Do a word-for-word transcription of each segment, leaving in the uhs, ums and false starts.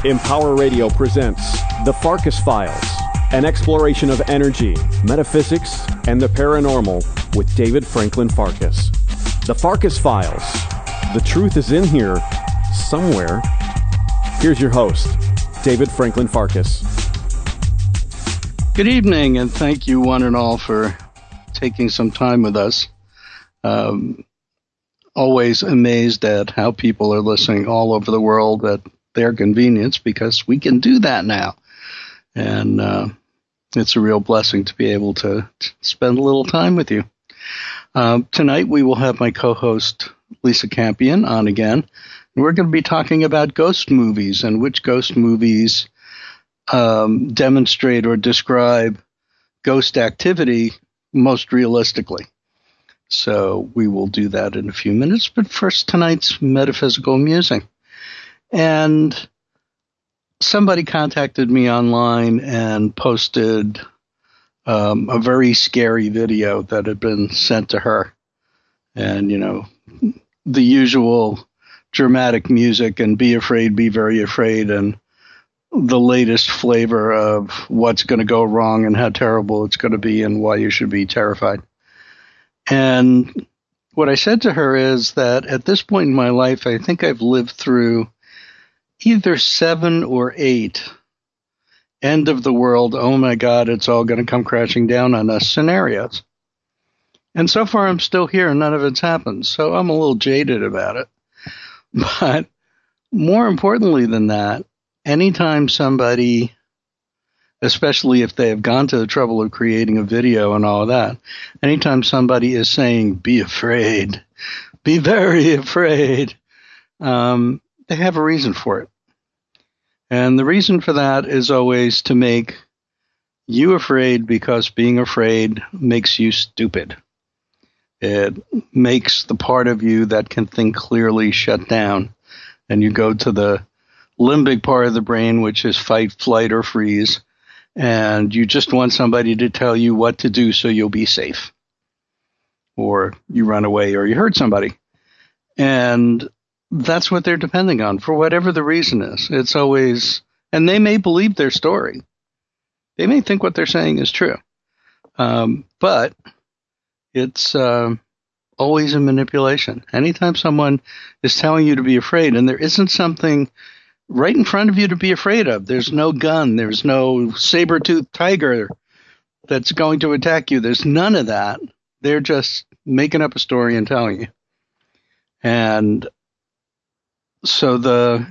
Empower Radio presents The Farkas Files, an exploration of energy, metaphysics, and the paranormal with David Franklin Farkas. The Farkas Files. The truth is in here somewhere. Here's your host, David Franklin Farkas. Good evening, and thank you one and all for taking some time with us. Um, always amazed at how people are listening all over the world at their convenience, because we can do that now. And uh, it's a real blessing to be able to, to spend a little time with you. Uh, tonight we will have my co-host Lisa Campion on again. And we're going to be talking about ghost movies and which ghost movies um, demonstrate or describe ghost activity most realistically. So we will do that in a few minutes. But first, tonight's metaphysical musing. And somebody contacted me online and posted um, a very scary video that had been sent to her. And, you know, the usual dramatic music and be afraid, be very afraid, and the latest flavor of what's going to go wrong and how terrible it's going to be and why you should be terrified. And what I said to her is that at this point in my life, I think I've lived through either seven or eight end of the world, oh my God, it's all going to come crashing down on us scenarios. And so far I'm still here and none of it's happened. So I'm a little jaded about it. But more importantly than that, anytime somebody, especially if they have gone to the trouble of creating a video and all of that, anytime somebody is saying, be afraid, be very afraid, um, they have a reason for it. And the reason for that is always to make you afraid, because being afraid makes you stupid. It makes the part of you that can think clearly shut down. And you go to the limbic part of the brain, which is fight, flight, or freeze. And you just want somebody to tell you what to do so you'll be safe. Or you run away or you hurt somebody. And that's what they're depending on for whatever the reason is. It's always, and they may believe their story. They may think what they're saying is true. Um, but it's uh, always a manipulation. Anytime someone is telling you to be afraid and there isn't something right in front of you to be afraid of, there's no gun, there's no saber-toothed tiger that's going to attack you. There's none of that. They're just making up a story and telling you. And so the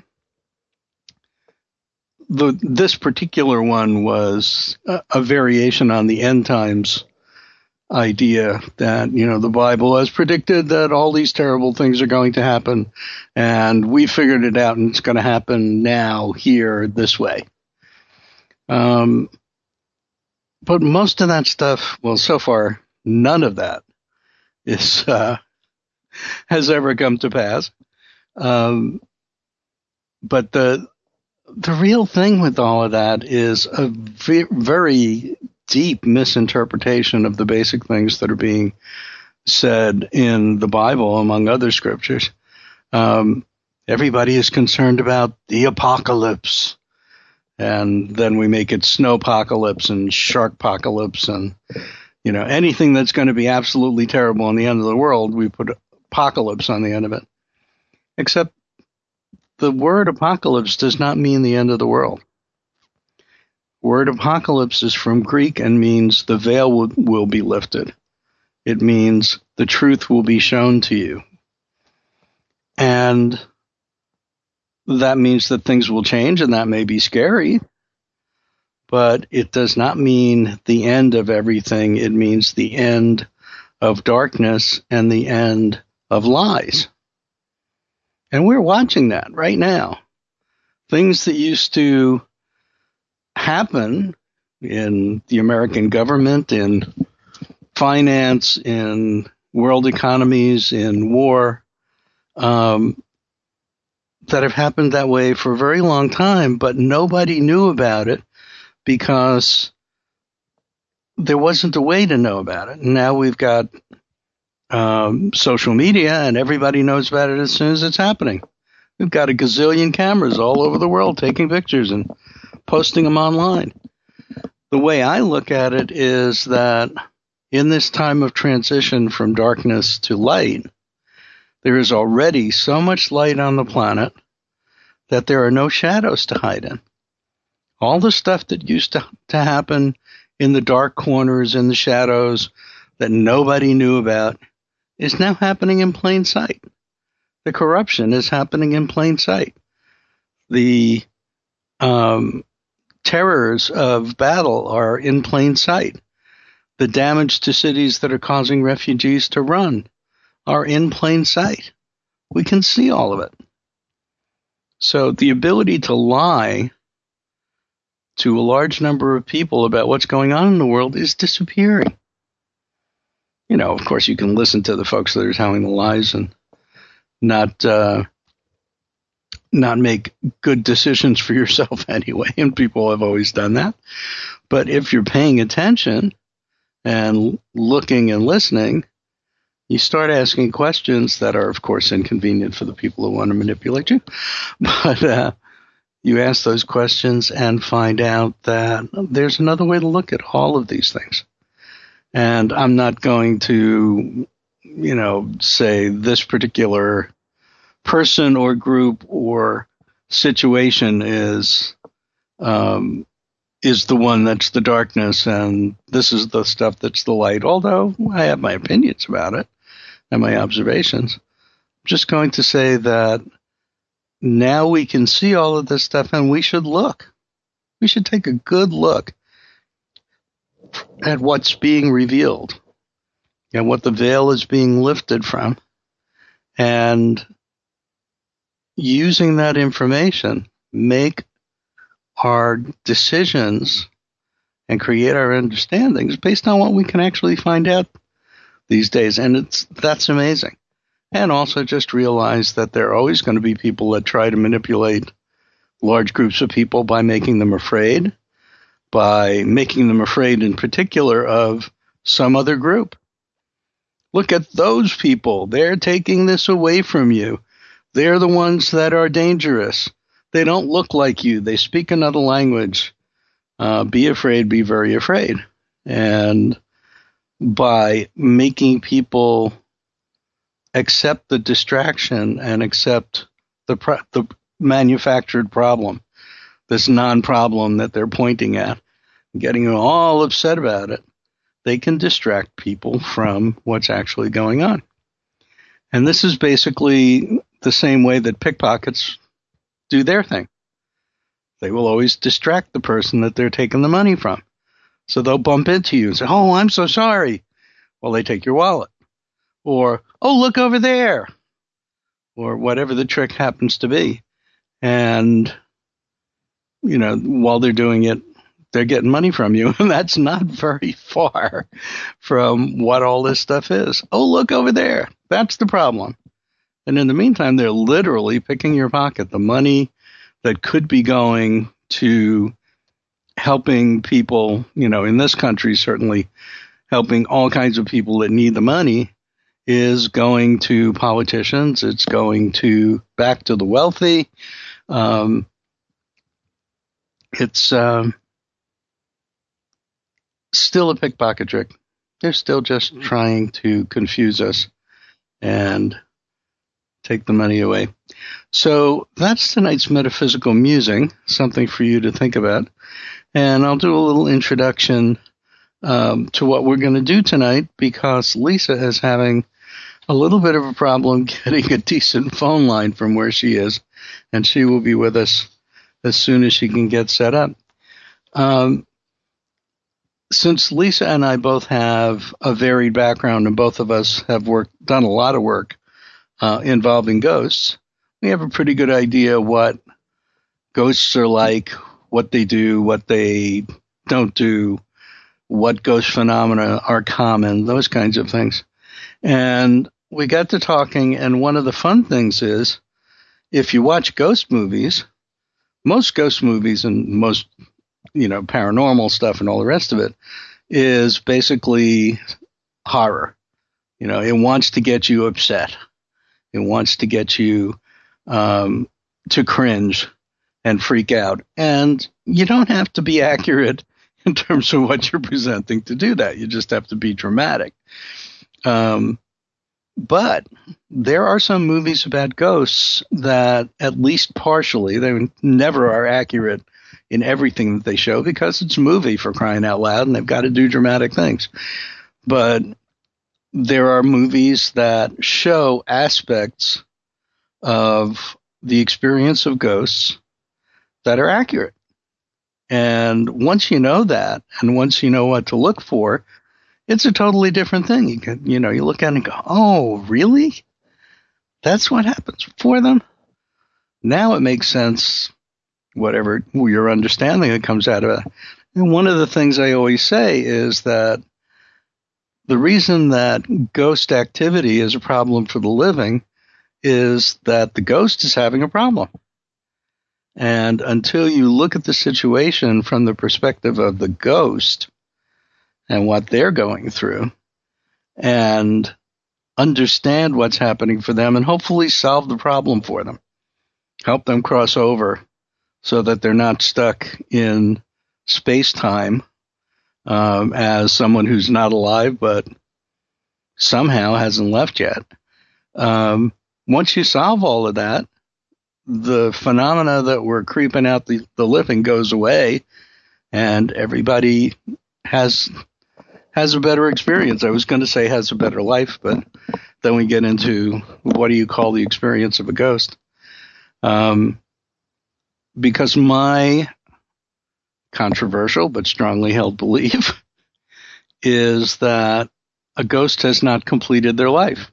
the this particular one was a, a variation on the end times idea that, you know, the Bible has predicted that all these terrible things are going to happen, and we figured it out, and it's going to happen now, here, this way. Um, but most of that stuff, well, so far, none of that is uh, has ever come to pass. Um, but the the real thing with all of that is a ve- very deep misinterpretation of the basic things that are being said in the Bible, among other scriptures. Um, everybody is concerned about the apocalypse, and then we make it snowpocalypse and sharkpocalypse, and you know, anything that's going to be absolutely terrible in the end of the world, we put apocalypse on the end of it. Except the word apocalypse does not mean the end of the world. Word apocalypse is from Greek and means the veil will, will be lifted. It means the truth will be shown to you. And that means that things will change, and that may be scary, but it does not mean the end of everything. It means the end of darkness and the end of lies. And we're watching that right now. Things that used to happen in the American government, in finance, in world economies, in war, um, that have happened that way for a very long time, but nobody knew about it because there wasn't a way to know about it. And now we've got um, social media, and everybody knows about it as soon as it's happening. We've got a gazillion cameras all over the world taking pictures and posting them online. The way I look at it is that in this time of transition from darkness to light, there is already so much light on the planet that there are no shadows to hide in. All the stuff that used to, to happen in the dark corners, in the shadows, that nobody knew about, is now happening in plain sight. The corruption is happening in plain sight. The um, terrors of battle are in plain sight. The damage to cities that are causing refugees to run are in plain sight. We can see all of it. So the ability to lie to a large number of people about what's going on in the world is disappearing. You know, of course, you can listen to the folks that are telling the lies and not uh, not make good decisions for yourself anyway, and people have always done that. But if you're paying attention and looking and listening, you start asking questions that are, of course, inconvenient for the people who want to manipulate you. But uh, you ask those questions and find out that there's another way to look at all of these things. And I'm not going to, you know, say this particular person or group or situation is um, is the one that's the darkness and this is the stuff that's the light, although I have my opinions about it and my observations. I'm just going to say that now we can see all of this stuff and we should look. We should take a good look at what's being revealed and what the veil is being lifted from, and using that information, make our decisions and create our understandings based on what we can actually find out these days. And it's that's amazing. And also just realize that there are always going to be people that try to manipulate large groups of people by making them afraid, by making them afraid in particular of some other group. Look at those people. They're taking this away from you. They're the ones that are dangerous. They don't look like you. They speak another language. Uh, be afraid, be very afraid. And by making people accept the distraction and accept the pro- the manufactured problem, this non-problem that they're pointing at, getting all upset about it, they can distract people from what's actually going on. And this is basically the same way that pickpockets do their thing. They will always distract the person that they're taking the money from. So they'll bump into you and say, "Oh, I'm so sorry." Well, they take your wallet. Or, "Oh, look over there." Or whatever the trick happens to be. And, you know, while they're doing it, they're getting money from you. And that's not very far from what all this stuff is. "Oh, look over there." That's the problem. And in the meantime, they're literally picking your pocket. The money that could be going to helping people, you know, in this country, certainly helping all kinds of people that need the money, is going to politicians. It's going to back to the wealthy. Um, it's um, still a pickpocket trick. They're still just trying to confuse us and take the money away. So that's tonight's metaphysical musing, something for you to think about. And I'll do a little introduction um, to what we're going to do tonight, because Lisa is having a little bit of a problem getting a decent phone line from where she is, and she will be with us as soon as she can get set up. Um, since Lisa and I both have a varied background, and both of us have worked, done a lot of work uh, involving ghosts, we have a pretty good idea what ghosts are like, what they do, what they don't do, what ghost phenomena are common, those kinds of things. And we got to talking, and one of the fun things is, if you watch ghost movies, most ghost movies and most, you know, paranormal stuff and all the rest of it is basically horror. You know, it wants to get you upset. It wants to get you um, to cringe and freak out. And you don't have to be accurate in terms of what you're presenting to do that. You just have to be dramatic. Um, but there are some movies about ghosts that, at least partially, they never are accurate in everything that they show because it's a movie, for crying out loud, and they've got to do dramatic things. But there are movies that show aspects of the experience of ghosts that are accurate. And once you know that, and once you know what to look for, it's a totally different thing. You can, you know, you look at it and go, oh, really? That's what happens for them? Now it makes sense, whatever your understanding that comes out of it. And one of the things I always say is that the reason that ghost activity is a problem for the living is that the ghost is having a problem. And until you look at the situation from the perspective of the ghost and what they're going through and understand what's happening for them and hopefully solve the problem for them, help them cross over so that they're not stuck in space-time um, as someone who's not alive but somehow hasn't left yet. Um, once you solve all of that, the phenomena that were creeping out the, the living goes away, and everybody has has a better experience. I was going to say has a better life, but then we get into what do you call the experience of a ghost? Um, because my controversial but strongly held belief is that a ghost has not completed their life.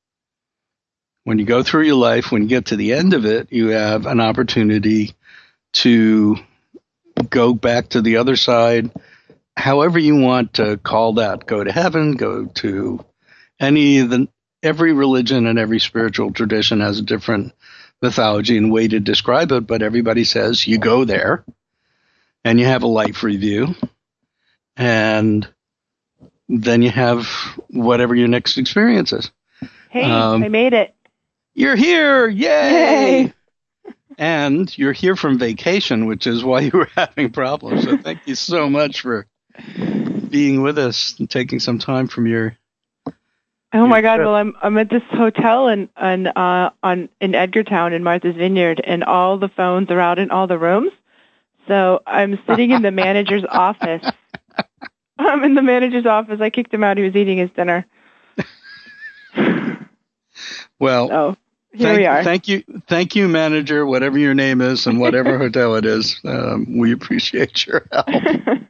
When you go through your life, when you get to the end of it, you have an opportunity to go back to the other side, however you want to call that. Go to heaven, go to any of the, every religion and every spiritual tradition has a different mythology and way to describe it, but everybody says you go there and you have a life review and then you have whatever your next experience is. Hey, um, I made it. You're here. Yay. Yay. And you're here from vacation, which is why you were having problems. So thank you so much for being with us and taking some time from your. Oh your my God! Trip. Well, I'm I'm at this hotel in in uh on in Edgartown in Martha's Vineyard, and all the phones are out in all the rooms. So I'm sitting in the manager's office. I'm in the manager's office. I kicked him out. He was eating his dinner. Well, so, here thank, we are. Thank you, thank you, manager, whatever your name is and whatever hotel it is. Um, we appreciate your help.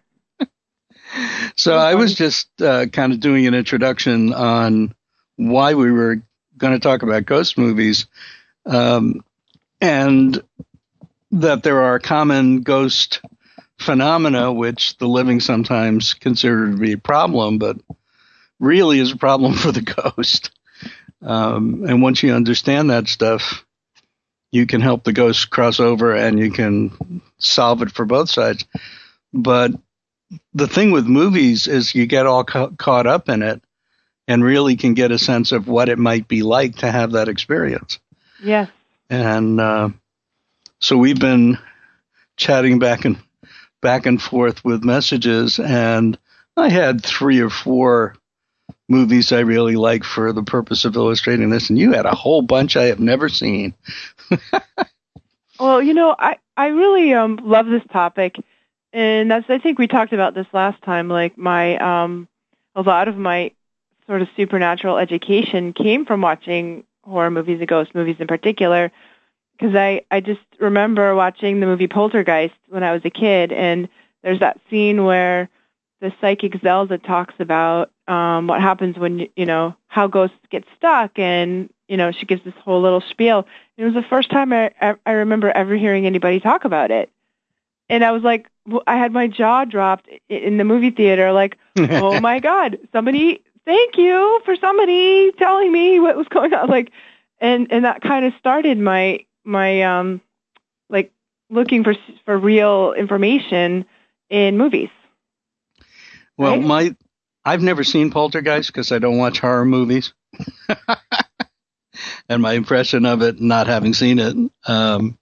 So I was just uh, kind of doing an introduction on why we were going to talk about ghost movies, um, and that there are common ghost phenomena which the living sometimes consider to be a problem, but really is a problem for the ghost. Um, and once you understand that stuff, you can help the ghost cross over and you can solve it for both sides. But the thing with movies is you get all ca- caught up in it and really can get a sense of what it might be like to have that experience. Yeah. And uh, so we've been chatting back and back and forth with messages, and I had three or four movies I really like for the purpose of illustrating this, and you had a whole bunch I have never seen. Well, you know, I, I really um, love this topic, and that's, I think we talked about this last time, like my, um, a lot of my sort of supernatural education came from watching horror movies and ghost movies in particular, because I, I just remember watching the movie Poltergeist when I was a kid, and there's that scene where the psychic Zelda talks about um, what happens when, you know, how ghosts get stuck, and, you know, she gives this whole little spiel. It was the first time I, I remember ever hearing anybody talk about it. And I was like, I had my jaw dropped in the movie theater, like, oh my God, somebody, thank you for somebody telling me what was going on. Like, and, and that kind of started my, my, um, like, looking for, for real information in movies. Well, right? my I've never seen Poltergeist because I don't watch horror movies. And my impression of it, not having seen it, um,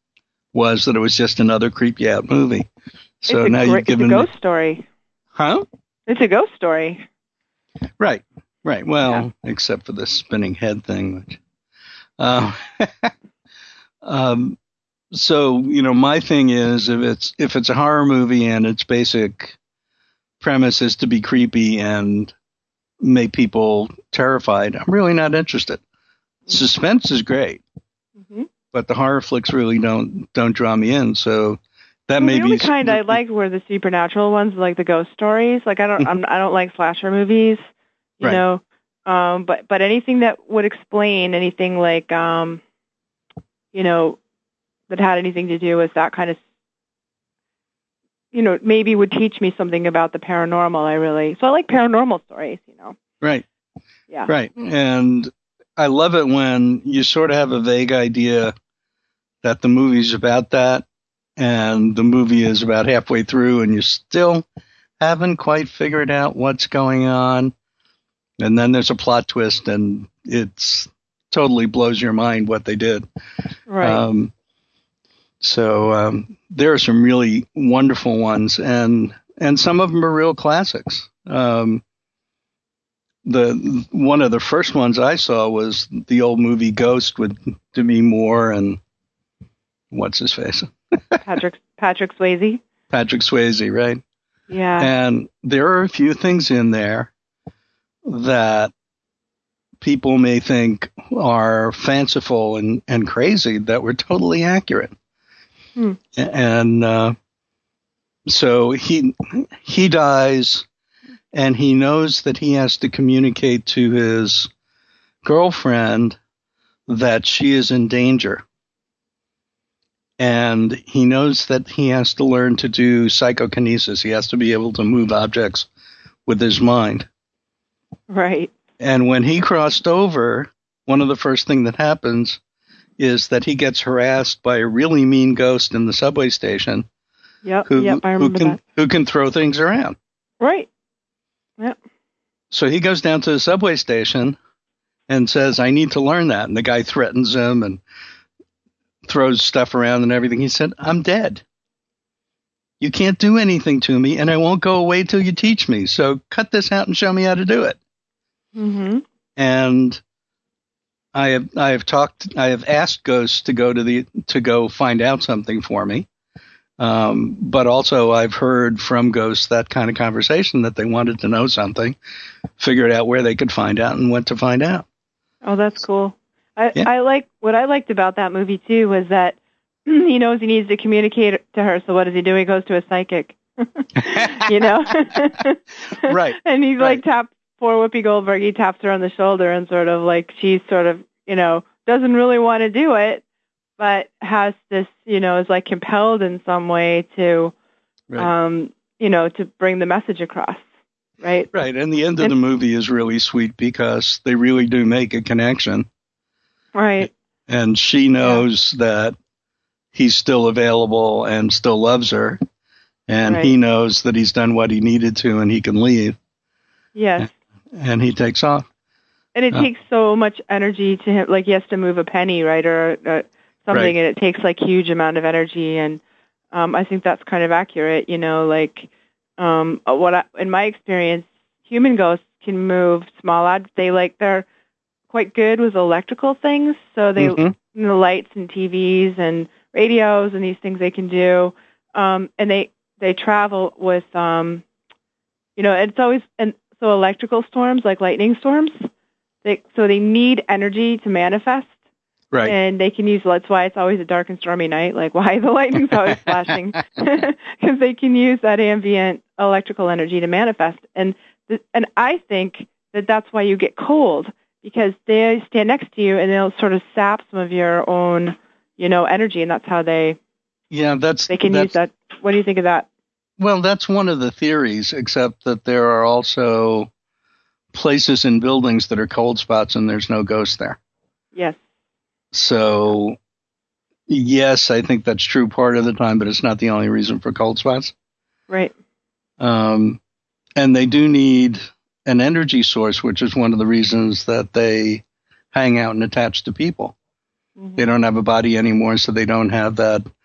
was that it was just another creepy out movie. So it's now a, you've given it's a me, ghost story. huh? It's a ghost story. Right, right. Well, yeah. Except for the spinning head thing. Which, uh, um, so you know, my thing is if it's if it's a horror movie and its basic premise is to be creepy and make people terrified, I'm really not interested. Mm-hmm. Suspense is great, mm-hmm. but the horror flicks really don't don't draw me in. So that well, may the be only kind I like were the supernatural ones, like the ghost stories. Like I don't I'm, I don't like slasher movies, you right. know. Um, but but anything that would explain anything like um, you know, that had anything to do with that kind of, you know, maybe would teach me something about the paranormal. I really so I like paranormal stories, you know. Right. Yeah. Right. And I love it when you sort of have a vague idea that the movie's about that, and the movie is about halfway through, and you still haven't quite figured out what's going on. And then there's a plot twist, and it's totally blows your mind what they did. Right. Um, so um, there are some really wonderful ones, and and some of them are real classics. Um, the one of the first ones I saw was the old movie Ghost with Demi Moore and what's his face? Patrick Patrick Swayze. Patrick Swayze, right? Yeah. And there are a few things in there that people may think are fanciful and, and crazy that were totally accurate. Hmm. And uh, so he he dies, and he knows that he has to communicate to his girlfriend that she is in danger. And he knows that he has to learn to do psychokinesis. He has to be able to move objects with his mind. Right. And when he crossed over, one of the first things that happens is that he gets harassed by a really mean ghost in the subway station. Yep, who, yep, I remember who can, that. Who can throw things around. Right. Yep. So he goes down to the subway station and says, I need to learn that. And the guy threatens him and throws stuff around and everything. He said, I'm dead. You can't do anything to me, and I won't go away till you teach me. So cut this out and show me how to do it. Mm-hmm. And I have I have talked I have asked ghosts to go to the to go find out something for me. Um, but also I've heard from ghosts that kind of conversation that they wanted to know something, figured out where they could find out, and went to find out. Oh, that's cool. I, yeah. I like what I liked about that movie too was that he knows he needs to communicate to her. So what does he do? He goes to a psychic, you know? Right. And he's right. like tap poor Whoopi Goldberg. He taps her on the shoulder and sort of like she's sort of you know doesn't really want to do it, but has this you know is like compelled in some way to, right. um, you know, to bring the message across. Right. Right. And the end of and, the movie is really sweet because they really do make a connection. Right. And she knows yeah. that he's still available and still loves her. And right. he knows that he's done what he needed to and he can leave. Yes. And he takes off. And it uh, takes so much energy to him. Like he has to move a penny, right? Or uh, something. Right. And it takes like huge amount of energy. And um, I think that's kind of accurate, you know, like um, what I, in my experience, human ghosts can move small objects. They like, they're quite good with electrical things. So they, mm-hmm. you know, lights and T Vs and radios and these things they can do. Um, and they, they travel with, um, you know, it's always, and so electrical storms, like lightning storms, they, so they need energy to manifest. Right. And they can use, that's why it's always a dark and stormy night, like why the lightning's always flashing, because they can use that ambient electrical energy to manifest. And, th- and I think that that's why you get cold, because they stand next to you and they'll sort of sap some of your own, you know, energy, and that's how they, yeah, that's, they can that's, use that. What do you think of that? Well, that's one of the theories, except that there are also places in buildings that are cold spots and there's no ghosts there. Yes. So, yes, I think that's true part of the time, but it's not the only reason for cold spots. Right. Um, and they do need an energy source, which is one of the reasons that they hang out and attach to people. Mm-hmm. They don't have a body anymore, so they don't have that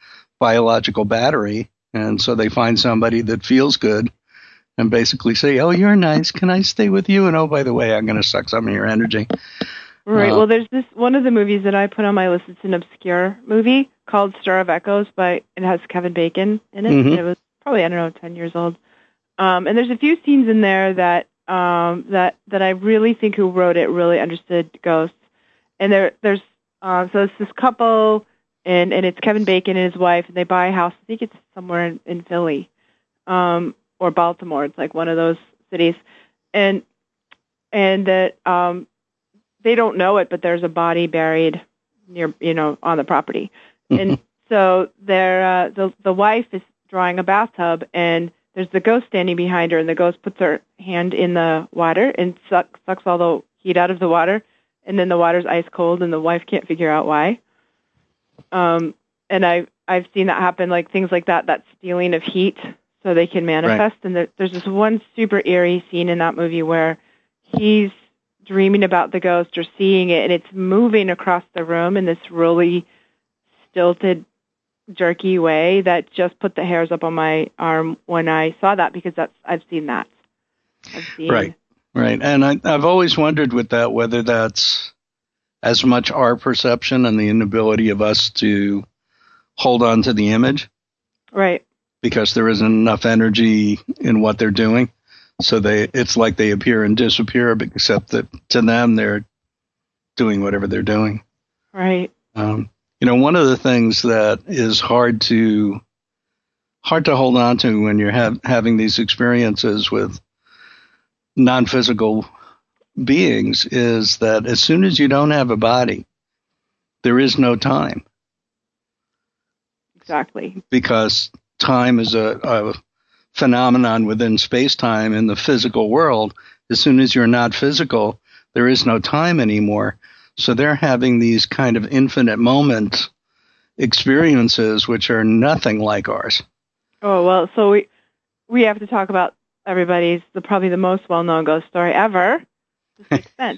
biological battery. And so they find somebody that feels good and basically say, oh, you're nice. Can I stay with you? And oh, by the way, I'm going to suck some of your energy. Right. Uh, well, there's this one of the movies that I put on my list. It's an obscure movie called Stir of Echoes, by it has Kevin Bacon in it. Mhm. And it was probably, I don't know, ten years old. Um, and there's a few scenes in there that um, that that I really think who wrote it really understood ghosts. And there there's uh, so it's this couple, and and it's Kevin Bacon and his wife, and they buy a house. I think it's somewhere in, in Philly um, or Baltimore. It's like one of those cities, and and that. Um, They don't know it, but there's a body buried near, you know, on the property. And so they're, uh, the the wife is drawing a bathtub, and there's the ghost standing behind her, and the ghost puts her hand in the water and suck, sucks all the heat out of the water, and then the water's ice cold, and the wife can't figure out why. Um, and I I've seen that happen, like things like that, that stealing of heat, so they can manifest. Right. And there, there's this one super eerie scene in that movie where he's dreaming about the ghost or seeing it, and it's moving across the room in this really stilted, jerky way that just put the hairs up on my arm when I saw that, because that's I've seen that. I've seen right, right. And I, I've always wondered with that whether that's as much our perception and the inability of us to hold on to the image. Right. Because there isn't enough energy in what they're doing. So they, it's like they appear and disappear, except that to them, they're doing whatever they're doing. Right. Um, you know, one of the things that is hard to, hard to hold on to when you're have, having these experiences with non-physical beings is that as soon as you don't have a body, there is no time. Exactly. Because time is a, a phenomenon within space-time in the physical world. As soon as you're not physical, there is no time anymore. So they're having these kind of infinite moment experiences, which are nothing like ours. Oh, well, so we we have to talk about everybody's, the probably the most well-known ghost story ever, The Sixth Sense.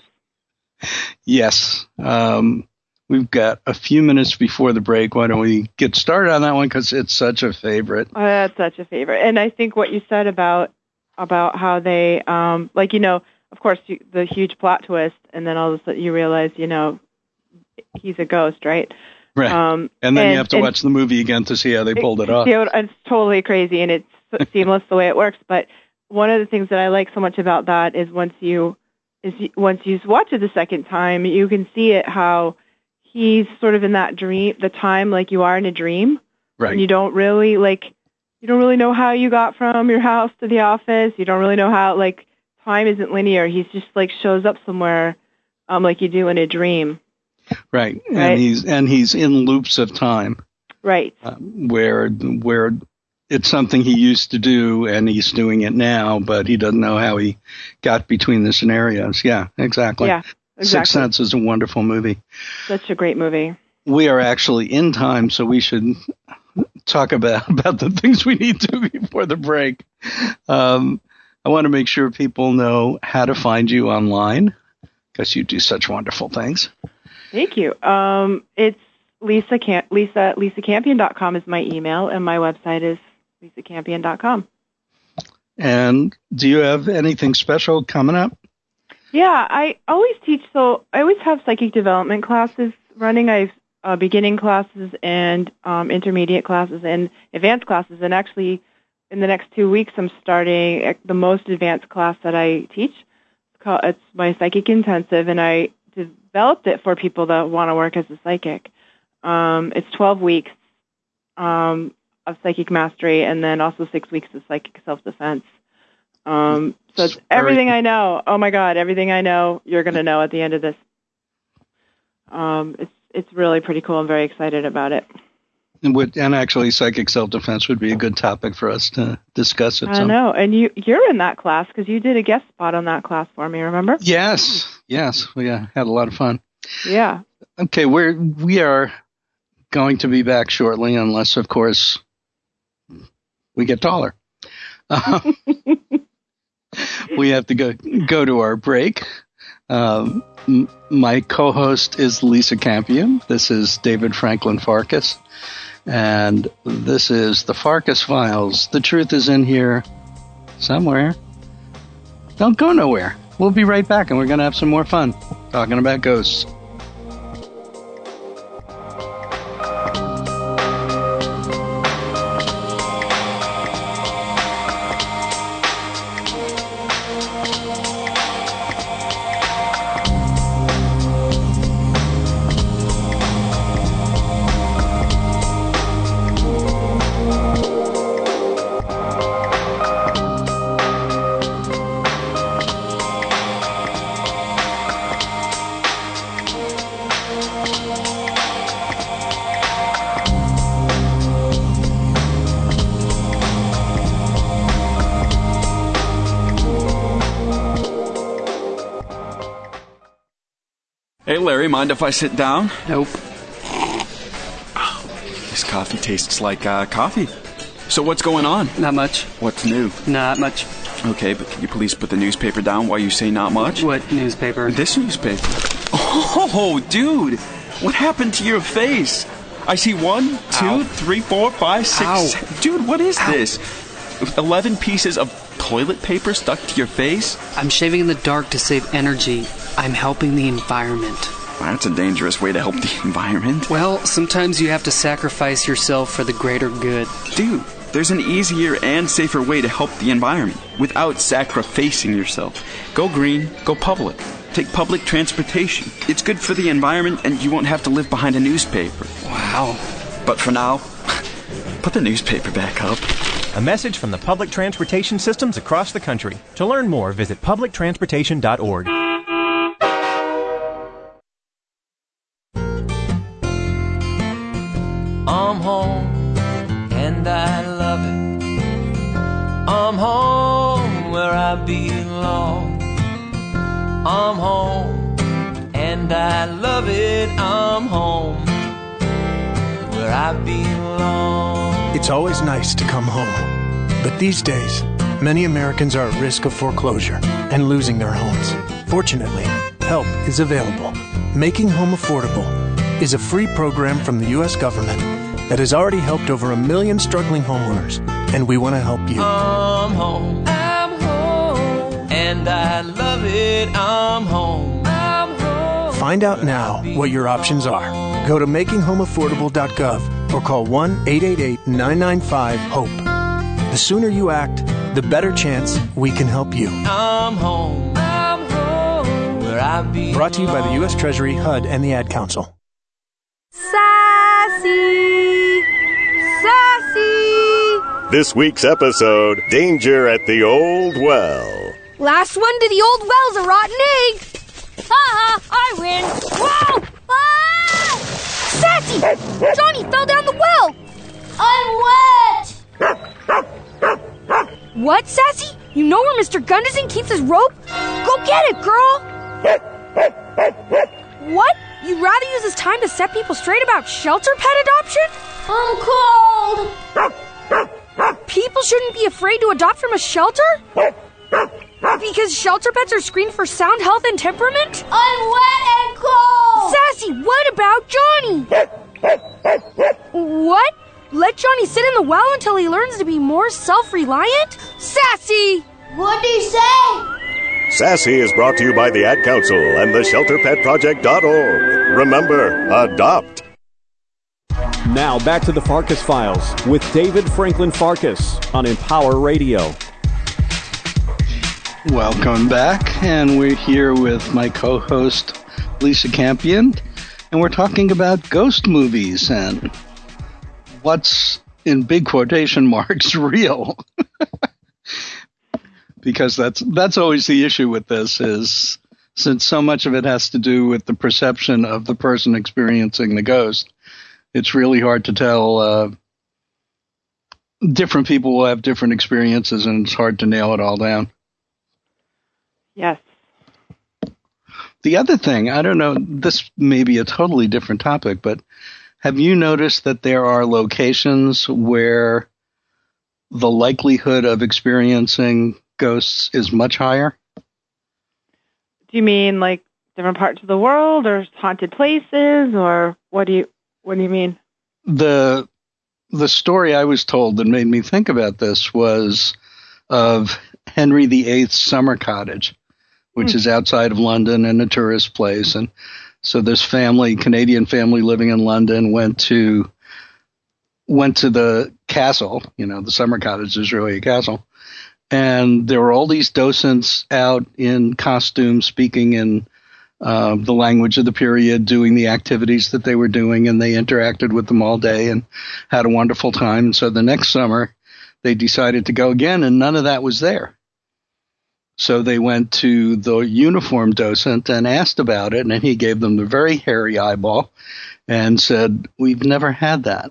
Yes. Um, we've got a few minutes before the break. Why don't we get started on that one, because it's such a favorite. Oh, that's such a favorite. And I think what you said about about how they, um, like, you know, of course, you, the huge plot twist, and then all of a sudden you realize, you know, he's a ghost, right? Right. Um, and then and, you have to watch the movie again to see how they pulled it, it off. It's totally crazy, and it's seamless the way it works. But one of the things that I like so much about that is once you is once you watch it the second time, you can see it how he's sort of in that dream, the time like you are in a dream. Right. And you don't really, like, you don't really know how you got from your house to the office. You don't really know how, like, time isn't linear. He's just, like, shows up somewhere um, like you do in a dream. Right. Right. And he's and he's in loops of time. Right. Uh, where where it's something he used to do and he's doing it now, but he doesn't know how he got between the scenarios. Yeah, exactly. Yeah. Exactly. Sixth Sense is a wonderful movie. Such a great movie. We are actually in time, so we should talk about, about the things we need to before the break. Um, I want to make sure people know how to find you online, because you do such wonderful things. Thank you. Um, it's Lisa Cam- Lisa Lisa Campion dot com is my email, and my website is Lisa Campion dot com. And do you have anything special coming up? Yeah, I always teach, so I always have psychic development classes running. I have uh, beginning classes and um, intermediate classes and advanced classes. And actually, in the next two weeks, I'm starting the most advanced class that I teach. It's, called, it's my Psychic Intensive, and I developed it for people that want to work as a psychic. Um, it's twelve weeks um, of psychic mastery, and then also six weeks of psychic self-defense. Um, so it's everything I know. Oh my God, everything I know, you're going to know at the end of this. Um, it's it's really pretty cool. I'm very excited about it. And, would, and actually, psychic self-defense would be a good topic for us to discuss. At I some. know, and you you're in that class because you did a guest spot on that class for me. Remember? Yes, yes, we uh, had a lot of fun. Yeah. Okay, we're we are going to be back shortly, unless, of course, we get taller. Um, we have to go go to our break. Um, m- my co-host is Lisa Campion. This is David Franklin Farkas. And this is the Farkas Files. The truth is in here somewhere. Don't go nowhere. We'll be right back, and we're going to have some more fun talking about ghosts. Hey, Larry, mind if I sit down? Nope. Oh, this coffee tastes like uh, coffee. So what's going on? Not much. What's new? Not much. Okay, but can you please put the newspaper down while you say not much? What newspaper? This newspaper. Oh, dude! What happened to your face? I see one, two, Ow. three, four, five, six, Ow. seven. Dude, what is Ow. this? Eleven pieces of toilet paper stuck to your face? I'm shaving in the dark to save energy. I'm helping the environment. That's a dangerous way to help the environment. Well, sometimes you have to sacrifice yourself for the greater good. Dude, there's an easier and safer way to help the environment without sacrificing yourself. Go green, go public. Take public transportation. It's good for the environment and you won't have to live behind a newspaper. Wow. But for now, put the newspaper back up. A message from the public transportation systems across the country. To learn more, visit public transportation dot org. I'm home, and I love it. I'm home where I belong. I'm home, and I love it. I'm home where I belong. It's always nice to come home. But these days, many Americans are at risk of foreclosure and losing their homes. Fortunately, help is available. Making Home Affordable is a free program from the U S government that has already helped over a million struggling homeowners, and we want to help you. I'm home, I'm home, and I love it. I'm home, I'm home. Find out now what your options are. Go to making home affordable dot gov or call one eight eight eight, nine nine five, HOPE. The sooner you act, the better chance we can help you. I'm home, I'm home, where I belong. Brought to you by the U S Treasury, H U D, and the Ad Council. Sassy! Sassy! This week's episode, Danger at the Old Well. Last one to the old well's a rotten egg. Ha ha! I win. Whoa! Ah! Sassy! Johnny fell down the well. I'm wet. What, Sassy? You know where Mister Gunderson keeps his rope? Go get it, girl. What? You'd rather use this time to set people straight about shelter pet adoption? I'm cold. People shouldn't be afraid to adopt from a shelter? Because shelter pets are screened for sound health and temperament? I'm wet and cold. Sassy, what about Johnny? What? Let Johnny sit in the well until he learns to be more self-reliant? Sassy! What'd he say? Sassy is brought to you by the Ad Council and the shelter pet project dot org. Remember, adopt. Now back to the Farkas Files with David Franklin Farkas on Empower Radio. Welcome back, and we're here with my co-host Lisa Campion, and we're talking about ghost movies and what's in big quotation marks real. Because that's that's always the issue with this, is since so much of it has to do with the perception of the person experiencing the ghost, it's really hard to tell. Uh, different people will have different experiences, and it's hard to nail it all down. Yes. The other thing, I don't know, this may be a totally different topic, but have you noticed that there are locations where the likelihood of experiencing ghosts is much higher? Do you mean like different parts of the world or haunted places, or what do you what do you mean? The the story I was told that made me think about this was of Henry the Eighth's summer cottage, which mm. is outside of London and a tourist place. And so this family, Canadian family living in London, went to went to the castle. You know, the summer cottage is really a castle. And there were all these docents out in costume speaking in uh, the language of the period, doing the activities that they were doing, and they interacted with them all day and had a wonderful time. And so the next summer, they decided to go again, and none of that was there. So they went to the uniform docent and asked about it, and he gave them the very hairy eyeball and said, "We've never had that."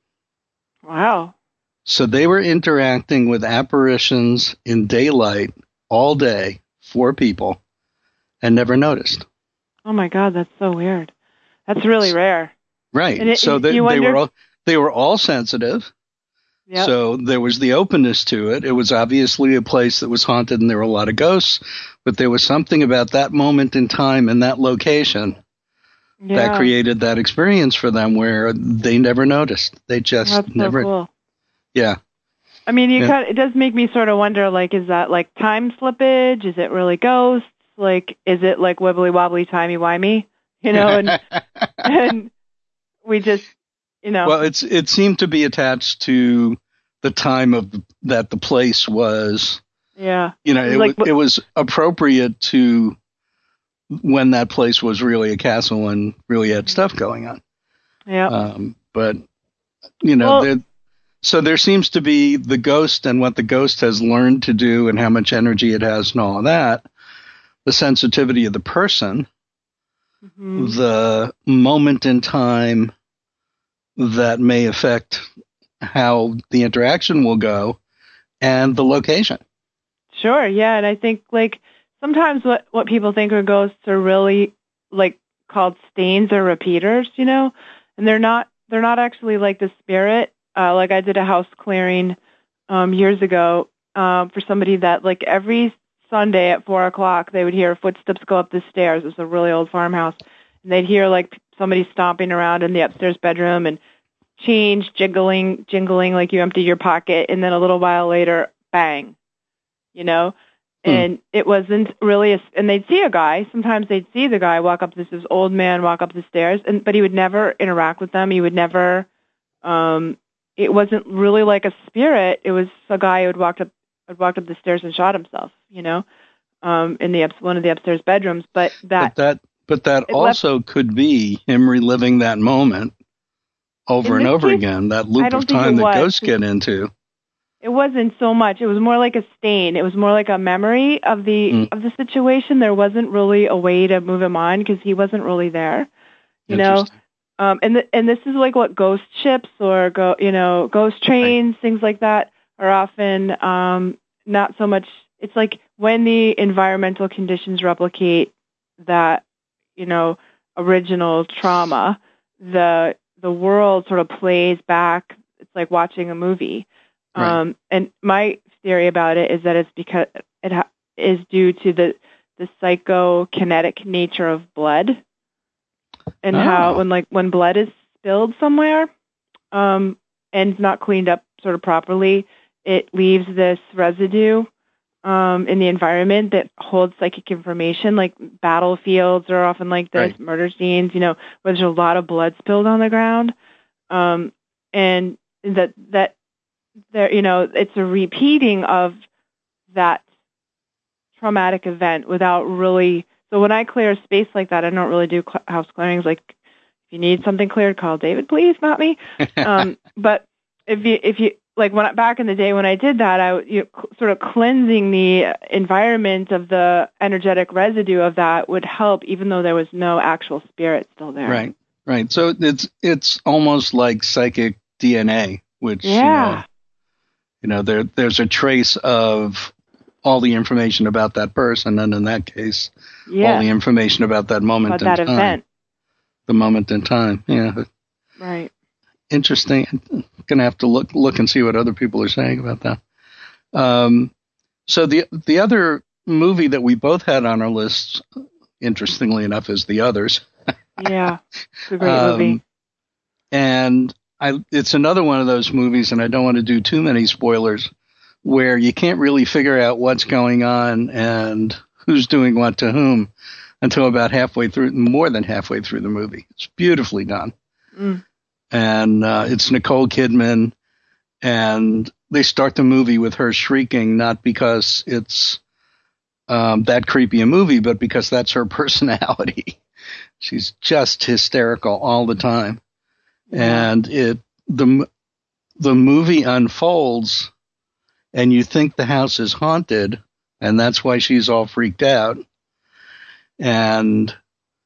Wow. So they were interacting with apparitions in daylight all day, four people, and never noticed. Oh my God, that's so weird. That's really rare. Right. It, so they, they were all, they were all sensitive. Yep. So there was the openness to it. It was obviously a place that was haunted and there were a lot of ghosts, but there was something about that moment in time and that location yeah. that created that experience for them where they never noticed. They just That's never. So cool. Yeah. I mean, you yeah. kind of, it does make me sort of wonder, like, is that like time slippage? Is it really ghosts? Like, is it like wibbly wobbly, timey wimey? You know, and and we just, you know. Well, it's it seemed to be attached to the time of that the place was. Yeah. You know, it, like, it was appropriate to when that place was really a castle and really had stuff going on. Yeah. Um, but you know, well, there, so there seems to be the ghost and what the ghost has learned to do and how much energy it has and all of that. The sensitivity of the person, mm-hmm. the moment in time that may affect how the interaction will go, and the location. Sure, yeah, and I think like sometimes what, what people think are ghosts are really like called stains or repeaters, you know, and they're not. They're not actually like the spirit. Uh, like I did a house clearing um, years ago um, for somebody that like every Sunday at four o'clock, they would hear footsteps go up the stairs. It was a really old farmhouse. And they'd hear like somebody stomping around in the upstairs bedroom and change jiggling, jingling like you empty your pocket. And then a little while later, bang, you know? Hmm. And it wasn't really, a, and they'd see a guy. Sometimes they'd see the guy walk up, this, this old man walk up the stairs, and but he would never interact with them. He would never, um, it wasn't really like a spirit. It was a guy who had walked up, had walked up the stairs and shot himself, you know, um, in the one of the upstairs bedrooms. But that, but that, but that also left, could be him reliving that moment over and over case, again. That loop of time that ghosts get into. It wasn't so much. It was more like a stain. It was more like a memory of the mm. of the situation. There wasn't really a way to move him on because he wasn't really there, you know. Um, and the, and this is like what ghost ships or go, you know, ghost trains, right. things like that are often um, not so much. It's like when the environmental conditions replicate that, you know, original trauma, the the world sort of plays back. It's like watching a movie. Right. Um, and my theory about it is that it's because it ha- is due to the the psychokinetic nature of blood, and oh. how when like when blood is spilled somewhere, um, and not cleaned up sort of properly, it leaves this residue um, in the environment that holds psychic information. Like battlefields are often like this, right. murder scenes, you know, where there's a lot of blood spilled on the ground, um, and that that. There, you know, it's a repeating of that traumatic event without really. So when I clear a space like that, I don't really do cl- house clearings. Like, if you need something cleared, call David, please, not me. um, but if you, if you like, when I, back in the day when I did that, I you know, cl- sort of cleansing the environment of the energetic residue of that would help, even though there was no actual spirit still there. Right, right. So it's it's almost like psychic D N A, which yeah. You know, You know, there there's a trace of all the information about that person, and in that case, yeah. all the information about that moment about in that time. Event. The moment in time, yeah. Right. Interesting. I'm gonna have to look look and see what other people are saying about that. Um, so the the other movie that we both had on our lists, interestingly enough, is The Others. Yeah, it's a great um, movie. And I, it's another one of those movies, and I don't want to do too many spoilers, where you can't really figure out what's going on and who's doing what to whom until about halfway through, more than halfway through the movie. It's beautifully done. Mm. And uh, it's Nicole Kidman, and they start the movie with her shrieking, not because it's um, that creepy a movie, but because that's her personality. She's just hysterical all the time. And it the the movie unfolds, and you think the house is haunted, and that's why she's all freaked out. And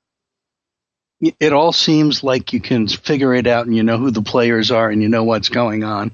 it all seems like you can figure it out, and you know who the players are, and you know what's going on.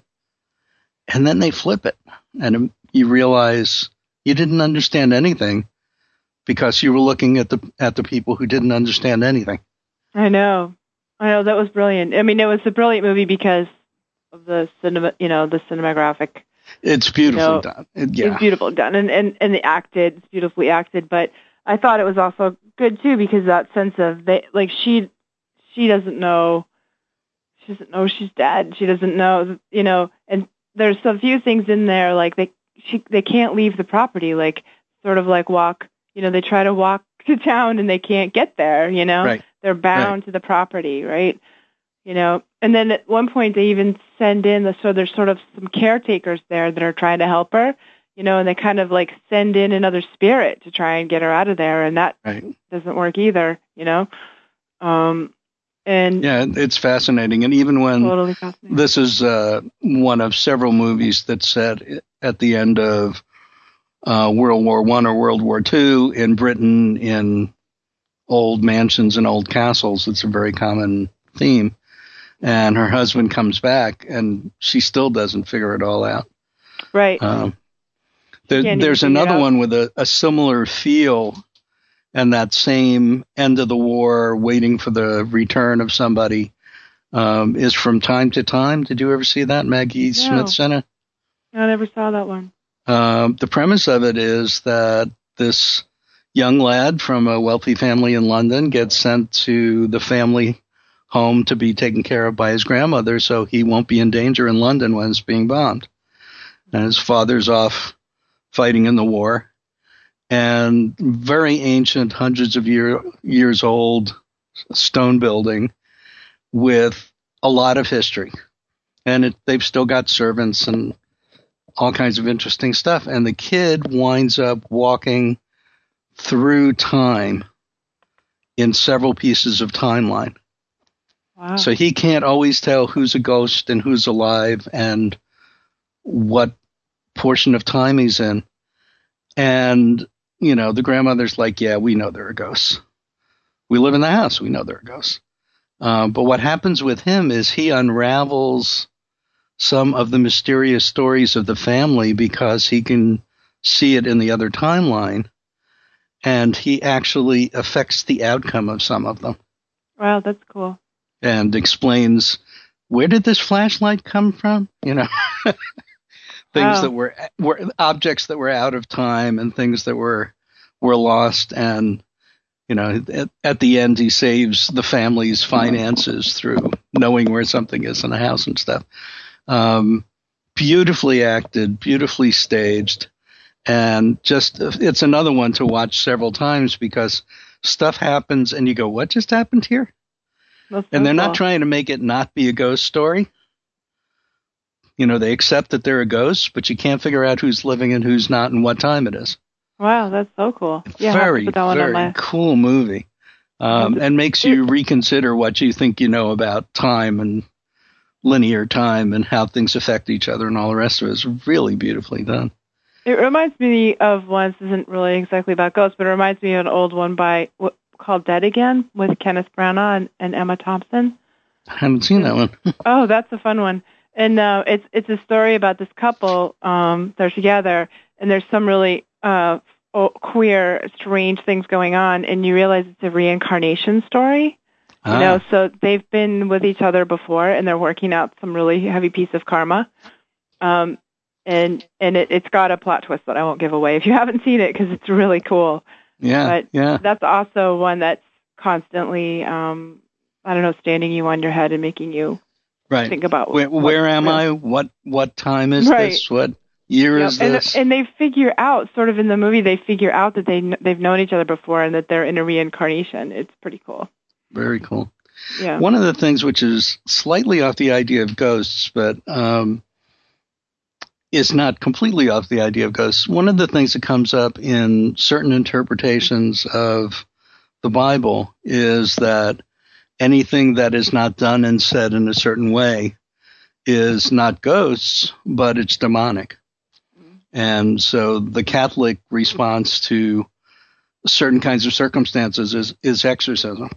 And then they flip it, and you realize you didn't understand anything because you were looking at the at the people who didn't understand anything. I know. I know, that was brilliant. I mean, it was a brilliant movie because of the cinema, you know, the cinematographic. It's beautifully you know, done. It, yeah. It's beautifully done, and, and, and the acted, it's beautifully acted, but I thought it was also good, too, because that sense of, they, like, she she doesn't know, she doesn't know she's dead. She doesn't know, you know, and there's a few things in there, like, they she they can't leave the property, like, sort of like walk, you know, they try to walk to town and they can't get there, you know? Right. They're bound right. to the property, right? You know, and then at one point they even send in the, so there's sort of some caretakers there that are trying to help her, you know, and they kind of like send in another spirit to try and get her out of there, and that right. doesn't work either, you know? Um, and yeah, it's fascinating. And even when totally fascinating. This is uh, one of several movies that said at the end of uh, World War One or World War Two in Britain, in old mansions and old castles, it's a very common theme. And her husband comes back, and she still doesn't figure it all out. Right. Um, there, there's another one with a, a similar feel, and that same end of the war, waiting for the return of somebody, um, is From Time to Time. Did you ever see that? Maggie no. Smithson? I never saw that one. Um, the premise of it is that this young lad from a wealthy family in London gets sent to the family home to be taken care of by his grandmother so he won't be in danger in London when it's being bombed. And his father's off fighting in the war. And very ancient, hundreds of year, years old stone building with a lot of history. And it, they've still got servants and all kinds of interesting stuff. And the kid winds up walking through time in several pieces of timeline. Wow. So he can't always tell who's a ghost and who's alive and what portion of time he's in. And, you know, the grandmother's like, yeah, we know there are ghosts. We live in the house. We know there are ghosts. Um, but what happens with him is he unravels some of the mysterious stories of the family because he can see it in the other timeline. And he actually affects the outcome of some of them. Wow, that's cool. And explains, where did this flashlight come from? You know, things wow. that were, were objects that were out of time and things that were were lost. And, you know, at, at the end, he saves the family's finances through knowing where something is in the house and stuff. Um, beautifully acted, beautifully staged. And just, it's another one to watch several times because stuff happens and you go, what just happened here? That's and so they're cool. not trying to make it not be a ghost story. You know, they accept that there are ghosts, but you can't figure out who's living and who's not and what time it is. Wow, that's so cool. Yeah, very, very my... cool movie. Um, and makes you reconsider what you think you know about time and linear time and how things affect each other and all the rest of it. Is really beautifully done. It reminds me of one, this isn't really exactly about ghosts, but it reminds me of an old one by called Dead Again with Kenneth Branagh and, and Emma Thompson. I haven't seen that one. Oh, that's a fun one. And uh, it's it's a story about this couple. Um, they're together, and there's some really uh, queer, strange things going on, and you realize it's a reincarnation story. Ah. You know, so they've been with each other before, and they're working out some really heavy piece of karma. Um, and and it, it's got a plot twist that I won't give away if you haven't seen it because it's really cool. Yeah, but yeah. That's also one that's constantly, um, I don't know, standing you on your head and making you Right. think about where, what, where am what, I? What what time is right. this? What year yep. is this? And, and they figure out, sort of in the movie, they figure out that they they've known each other before and that they're in a reincarnation. It's pretty cool. Very cool. Yeah. One of the things which is slightly off the idea of ghosts, but um, is not completely off the idea of ghosts. One of the things that comes up in certain interpretations of the Bible is that anything that is not done and said in a certain way is not ghosts, but it's demonic. Mm-hmm. And so the Catholic response to certain kinds of circumstances is, is exorcism.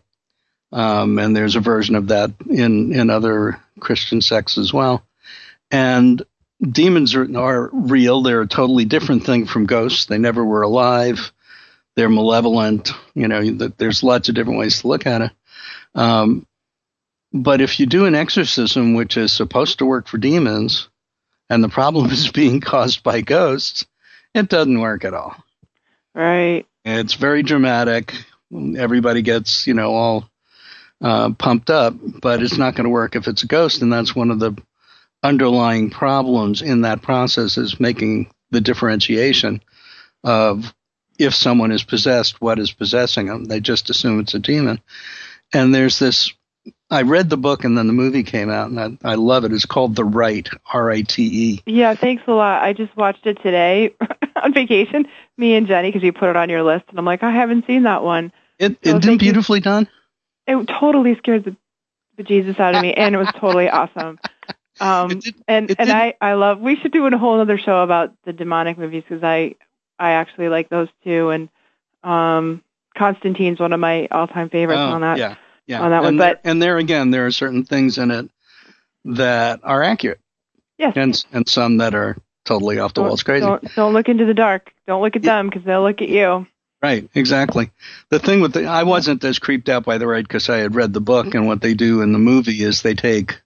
Um, and there's a version of that in, in other Christian sects as well. And demons are, are real. They're a totally different thing from ghosts. They never were alive. They're malevolent. You know, there's lots of different ways to look at it. Um, but if you do an exorcism, which is supposed to work for demons, and the problem is being caused by ghosts, it doesn't work at all. Right. It's very dramatic. Everybody gets, you know, all uh, pumped up, but it's not going to work if it's a ghost. And that's one of the underlying problems in that process, is making the differentiation of if someone is possessed, what is possessing them. They just assume it's a demon. And there's this, I read the book and then the movie came out, and I, I love it. It's called The Rite, R I T E. Yeah, thanks a lot. I just watched it today on vacation, me and Jenny, because you put it on your list, and I'm like, I haven't seen that one. It, so it did beautifully done. It totally scared the bejesus out of me, and it was totally awesome. Um, did, and and I, I love, we should do a whole other show about the demonic movies, because I, I actually like those too, and um, Constantine's one of my all-time favorites oh, on that. Yeah, yeah. On that and one, there, but and there again, there are certain things in it that are accurate. Yes, and and some that are totally off the walls crazy. Don't, don't look into the dark. Don't look at yeah. them, because they'll look at you. Right, exactly. The thing with the, I wasn't as creeped out by The Rite because I had read the book, and what they do in the movie is they take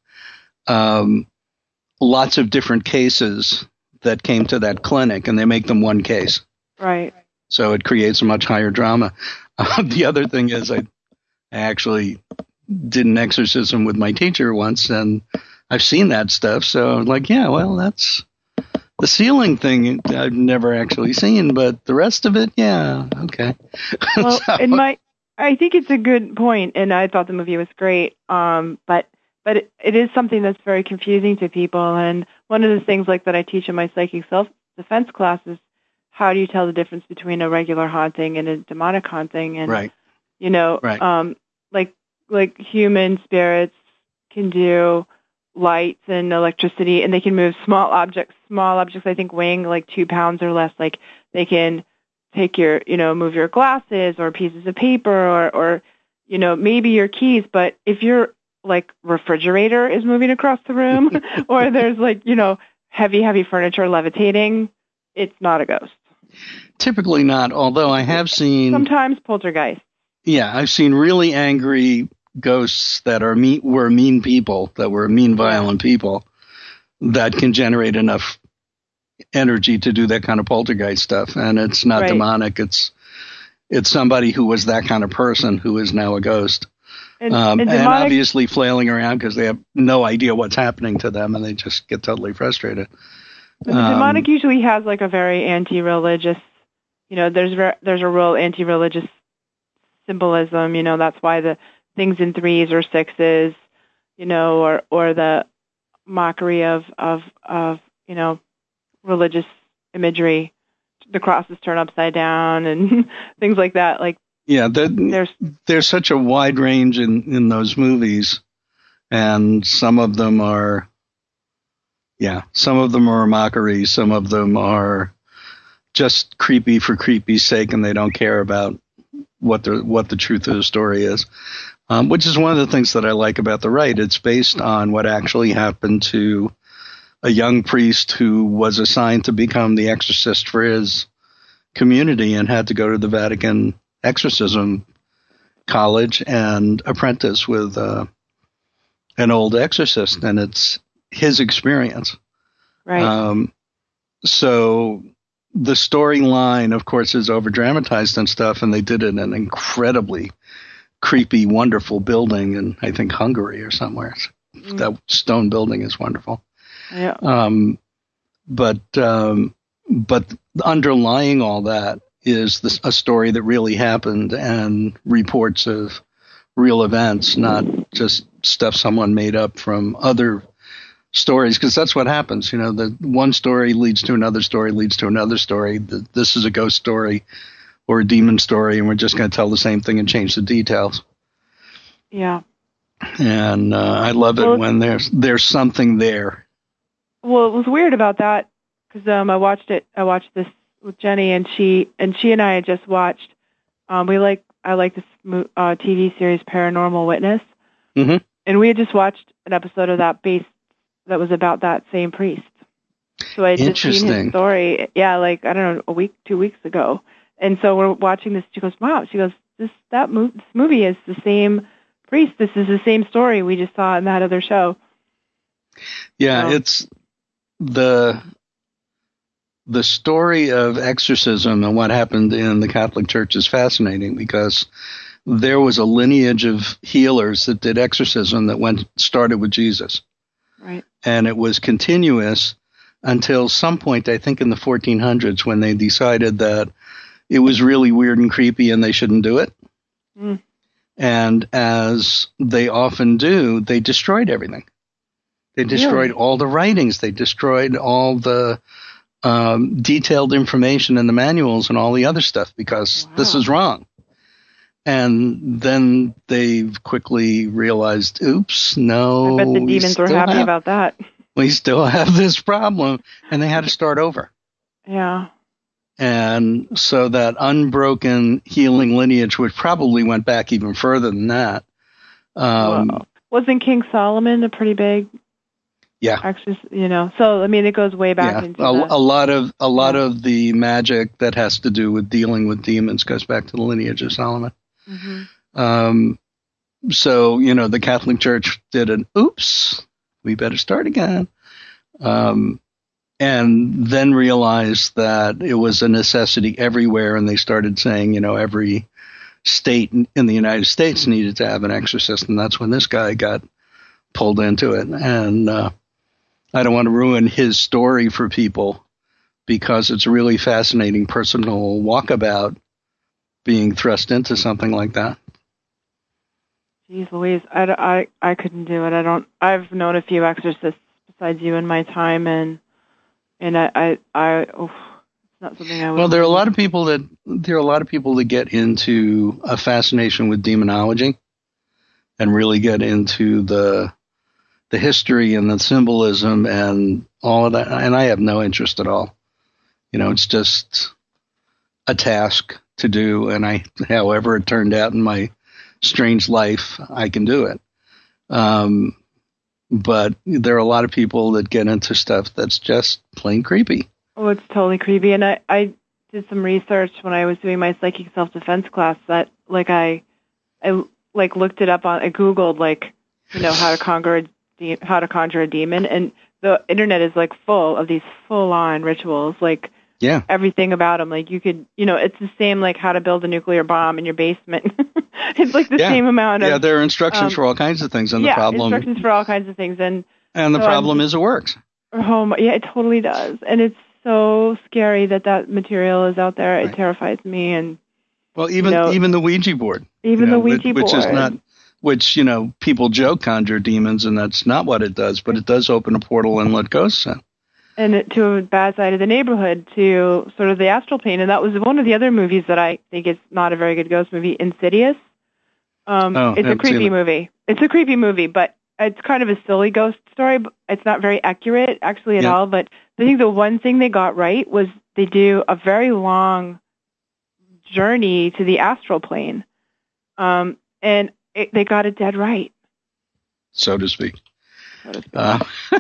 um, lots of different cases that came to that clinic, and they make them one case. Right. So it creates a much higher drama. Uh, the other thing is I, I actually did an exorcism with my teacher once, and I've seen that stuff. So I'm like, yeah, well, that's the ceiling thing I've never actually seen, but the rest of it, yeah, okay. Well, so, in my, I think it's a good point, and I thought the movie was great. Um, but but it, it is something that's very confusing to people, and one of the things like that I teach in my psychic self-defense class is how do you tell the difference between a regular haunting and a demonic haunting? And right. you know, right. um, like like human spirits can do lights and electricity, and they can move small objects. Small objects, I think, weighing like two pounds or less. Like they can take your, you know, move your glasses or pieces of paper or, or, you know, maybe your keys. But if your like refrigerator is moving across the room, or there's like, you know, heavy, heavy furniture levitating, it's not a ghost. Typically not. Although I have seen sometimes poltergeist. Yeah, I've seen really angry ghosts that are mean, were mean people, that were mean, violent people, that can generate enough energy to do that kind of poltergeist stuff. And it's not right. demonic. It's it's somebody who was that kind of person who is now a ghost. And, um, and, demonic, and obviously flailing around because they have no idea what's happening to them, and they just get totally frustrated. And the um, demonic usually has like a very anti-religious, you know, there's ver- there's a real anti-religious symbolism. You know, that's why the things in threes or sixes, you know, or or the mockery of of of you know religious imagery, the crosses turn upside down and things like that. Like yeah, the, there's there's such a wide range in in those movies, and some of them are yeah, some of them are mockery, some of them are just creepy for creepy's sake, and they don't care about what the what the truth of the story is. Um, which is one of the things that I like about The Rite. It's based on what actually happened to a young priest who was assigned to become the exorcist for his community and had to go to the Vatican exorcism college and apprentice with uh, an old exorcist. And it's his experience. Right. Um, so the storyline, of course, is over-dramatized and stuff, and they did it in an incredibly creepy, wonderful building in, I think, Hungary or somewhere. It's Mm. That stone building is wonderful. Yeah. Um, but um, but underlying all that is this, a story that really happened and reports of real events, not just stuff someone made up from other stories, because that's what happens. You know, the one story leads to another story, leads to another story. The, this is a ghost story or a demon story, and we're just going to tell the same thing and change the details. Yeah. And uh, I love it well, when there's there's something there. Well, it was weird about that because um, I watched it. I watched this with Jenny, and she and she and I had just watched. Um, we like I like this uh, T V series Paranormal Witness, mm-hmm. and we had just watched an episode of that based that was about that same priest. So I had just seen his story. Yeah, like I don't know, a week, two weeks ago. And so we're watching this. She goes, "Wow!" She goes, "This that mo- this movie is the same priest. This is the same story we just saw in that other show." Yeah, so. it's the the story of exorcism and what happened in the Catholic Church is fascinating because there was a lineage of healers that did exorcism that went started with Jesus, right? And it was continuous until some point, I think in the fourteen hundreds, when they decided that it was really weird and creepy and they shouldn't do it. Mm. And as they often do, they destroyed everything. They destroyed really? all the writings. They destroyed all the um, detailed information in the manuals and all the other stuff because wow. this is wrong. And then they quickly realized, oops, no. I bet the demons were happy have, about that. We still have this problem. And they had to start over. Yeah. And so that unbroken healing lineage, which probably went back even further than that. Um, wow. Wasn't King Solomon a pretty big? Yeah. Actually, you know, so I mean, it goes way back yeah. into a, the, a lot of a lot yeah. of the magic that has to do with dealing with demons goes back to the lineage of Solomon. Mm-hmm. Um, so you know, the Catholic Church did an oops, we better start again, um, and then realized that it was a necessity everywhere, and they started saying, you know, every state in the United States needed to have an exorcist, and that's when this guy got pulled into it, and. Uh, I don't want to ruin his story for people because it's a really fascinating personal walkabout being thrust into something like that. Jeez Louise, I, I, I couldn't do it. I don't, I've known a few exorcists besides you in my time, and and I, I, I oh, it's not something I would. Well, there are a lot of people that there are a lot of people that get into a fascination with demonology and really get into the the history and the symbolism and all of that. And I have no interest at all. You know, it's just a task to do. And I, however it turned out in my strange life, I can do it. Um, but there are a lot of people that get into stuff that's just plain creepy. Oh, it's totally creepy. And I, I did some research when I was doing my psychic self-defense class that like I, I like looked it up on, I Googled like, you know, how to conquer a how to conjure a demon, and the internet is like full of these full-on rituals, like yeah, everything about them. Like you could, you know, it's the same like how to build a nuclear bomb in your basement. It's like the yeah. same amount of yeah. There are instructions um, for all kinds of things, and yeah, the problem instructions for all kinds of things, and and the so problem I'm, is it works. Oh my, yeah, it totally does, and it's so scary that that material is out there. It right. terrifies me, and well, even you know, even the Ouija board, even you know, the Ouija which, board, which is not. Which, you know, people joke conjure demons, and that's not what it does, but it does open a portal and let ghosts in. And it, to a bad side of the neighborhood, to sort of the astral plane. And that was one of the other movies that I think is not a very good ghost movie, Insidious. Um, oh, it's a creepy movie. It's a creepy movie, but it's kind of a silly ghost story. It's not very accurate, actually, at yeah. all. But I think the one thing they got right was they do a very long journey to the astral plane. Um, and It, they got it dead right, so to speak. So to speak. Uh,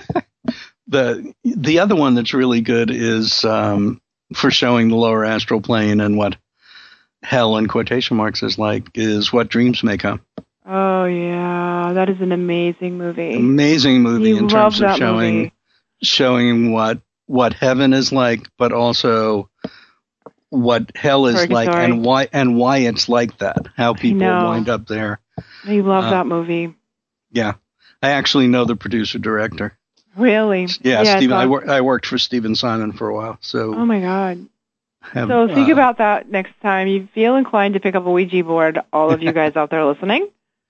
the the other one that's really good is um, for showing the lower astral plane and what hell in quotation marks is like is What Dreams May Come. Oh yeah, that is an amazing movie. Amazing movie you in love terms of that showing movie. showing what what heaven is like, but also what hell is Purgatory. like and why and why it's like that. How people wind up there. I love uh, that movie. Yeah. I actually know the producer director. Really? Yeah, yeah Stephen. I, wor- I worked for Stephen Simon for a while. So. Oh my God. Have, so think uh, about that next time you feel inclined to pick up a Ouija board. All of you guys out there listening.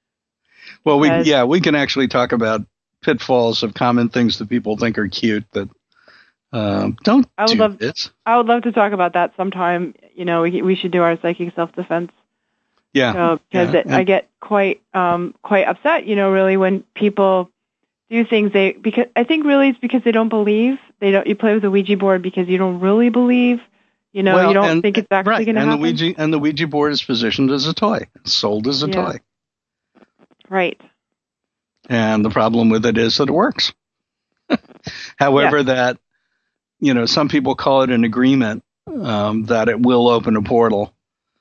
Well, we yeah we can actually talk about pitfalls of common things that people think are cute that um, don't I would do love, this. I would love to talk about that sometime. You know, we we should do our psychic self-defense. Yeah, so, because yeah. it, I get quite um quite upset. You know, really when people do things they because I think really it's because they don't believe. They don't. You play with the Ouija board because you don't really believe. You know, well, you don't and, think it's actually right. going to happen. The Ouija, and the Ouija board is positioned as a toy, it's sold as a yeah. toy. Right. And the problem with it is that it works. However, yeah. that, you know, some people call it an agreement um, that it will open a portal.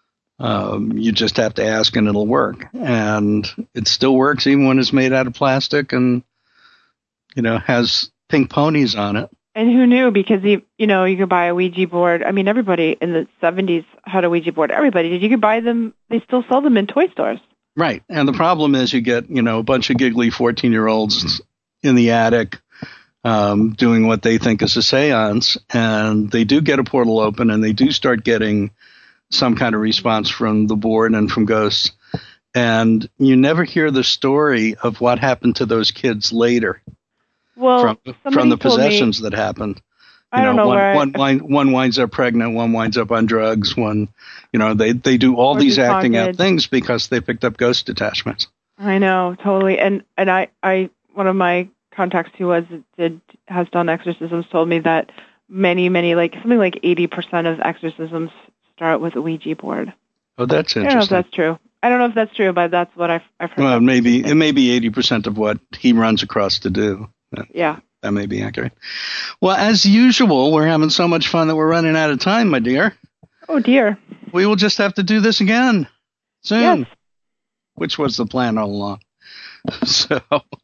Um, you just have to ask and it'll work. And it still works even when it's made out of plastic and, you know, has pink ponies on it. And who knew? Because, you, you know, you could buy a Ouija board. I mean, everybody in the seventies had a Ouija board. Everybody did. You could buy them. They still sell them in toy stores. Right. And the problem is you get, you know, a bunch of giggly fourteen-year-olds in the attic um, doing what they think is a seance. And they do get a portal open and they do start getting some kind of response from the board and from ghosts. And you never hear the story of what happened to those kids later. Well, from, from the possessions me, that happened. You I don't know, know one, where one, I, wind, one winds up pregnant, one winds up on drugs, one, you know, they, they do all these acting out things because they picked up ghost attachments. I know, totally. And and I, I one of my contacts who was did has done exorcisms told me that many, many, like something like eighty percent of exorcisms start with a Ouija board. Oh, that's interesting. I don't know if that's true. I don't know if that's true, but that's what I've, I've heard. Well, maybe it may be eighty percent of what he runs across to do. Yeah. That may be accurate. Well, as usual, we're having so much fun that we're running out of time, my dear. Oh, dear. We will just have to do this again soon, yes. Which was the plan all along. So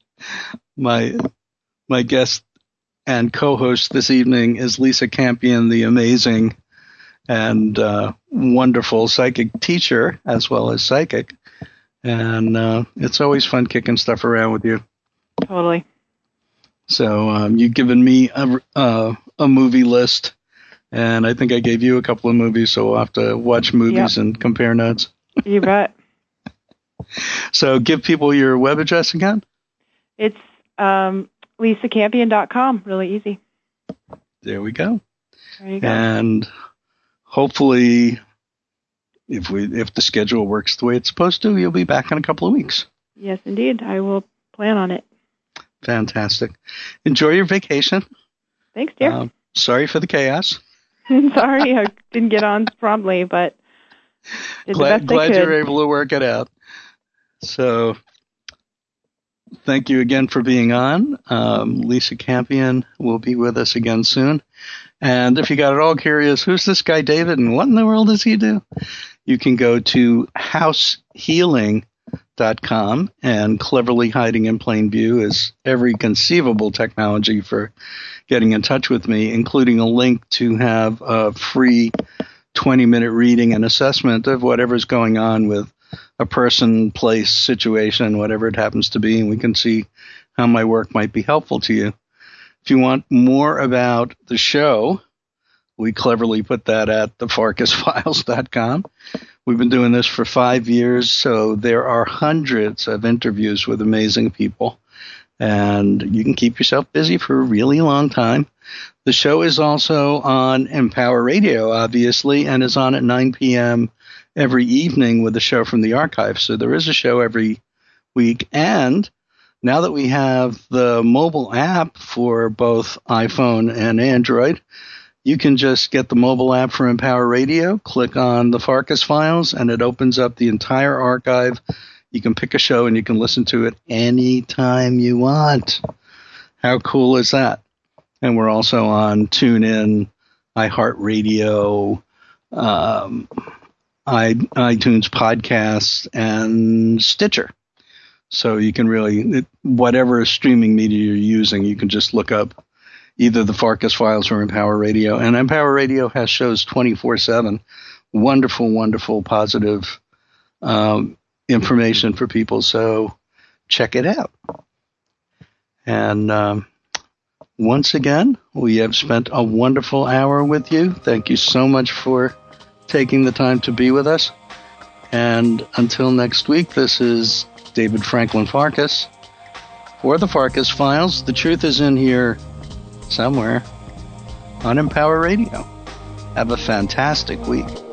my my guest and co-host this evening is Lisa Campion, the amazing and uh, wonderful psychic teacher as well as psychic. And uh, it's always fun kicking stuff around with you. Totally. So um, you've given me a, uh, a movie list, and I think I gave you a couple of movies, so we'll have to watch movies yep. and compare notes. You bet. So give people your web address again. It's um, lisa campion dot com. Really easy. There we go. There you go. And hopefully, if we if the schedule works the way it's supposed to, you'll be back in a couple of weeks. Yes, indeed. I will plan on it. Fantastic. Enjoy your vacation. Thanks, dear. Um, sorry for the chaos. Sorry, I didn't get on promptly, but did glad, the best glad I could. You're able to work it out. So thank you again for being on. Um, Lisa Campion will be with us again soon. And if you got it all curious, who's this guy David and what in the world does he do? You can go to house healing dot com, and cleverly hiding in plain view is every conceivable technology for getting in touch with me, including a link to have a free twenty minute reading and assessment of whatever's going on with a person, place, situation, whatever it happens to be, and we can see how my work might be helpful to you. If you want more about the show, we cleverly put that at the farkas files dot com. We've been doing this for five years, so there are hundreds of interviews with amazing people, and you can keep yourself busy for a really long time. The show is also on Empower Radio, obviously, and is on at nine p.m. every evening with a show from the archive. So there is a show every week, and now that we have the mobile app for both iPhone and Android, you can just get the mobile app for Empower Radio, click on the Farkas Files, and it opens up the entire archive. You can pick a show and you can listen to it anytime you want. How cool is that? And we're also on TuneIn, iHeartRadio, um, iTunes Podcasts, and Stitcher. So you can really, whatever streaming media you're using, you can just look up either the Farkas Files or Empower Radio. And Empower Radio has shows twenty-four seven. Wonderful, wonderful, positive um, information for people. So check it out. And um, once again, we have spent a wonderful hour with you. Thank you so much for taking the time to be with us. And until next week, this is David Franklin Farkas for the Farkas Files. The truth is in here somewhere on Empower Radio. Have a fantastic week.